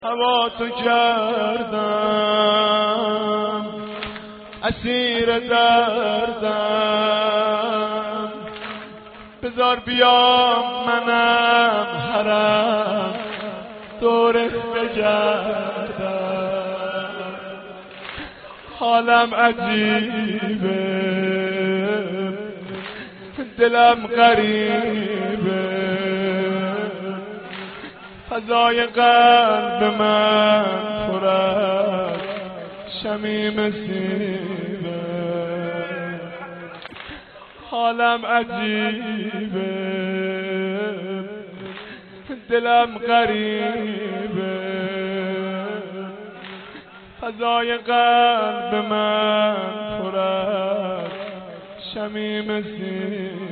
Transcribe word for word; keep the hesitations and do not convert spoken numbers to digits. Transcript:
هوا تو کردم اسیر دردم، بذار بیام منم حرم دورت بگردم. حالم عجیبه دلم غریبه، فضای قلب من پر از شمیم سیبه. حالم عجیبه دلم غریبه، فضای قلب من پر از شمیم سیبه.